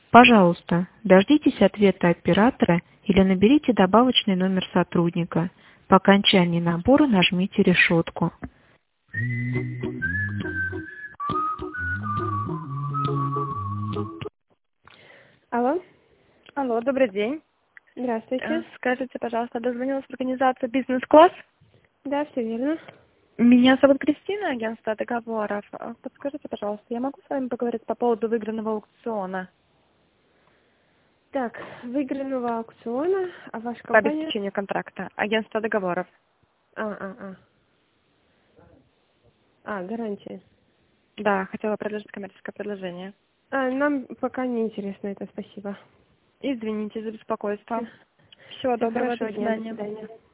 Пожалуйста, дождитесь ответа оператора или наберите добавочный номер сотрудника. По окончании набора нажмите решетку. Алло, Алло, добрый день. здравствуйте. Скажите, пожалуйста, дозвонилась в организацию «Бизнес-класс». Да, все верно. Меня зовут Кристина, агентство договоров. Подскажите, пожалуйста, я могу с вами поговорить по поводу выигранного аукциона Так, выигранного аукциона, а ваша по компания? обеспечению контракта? Агентство договоров. Гарантия. Да, хотела предложить коммерческое предложение. Нам пока не интересно это, спасибо. Извините за беспокойство. Всё. Всего Всего доброго, до хорошего дня, до свидания. свидания.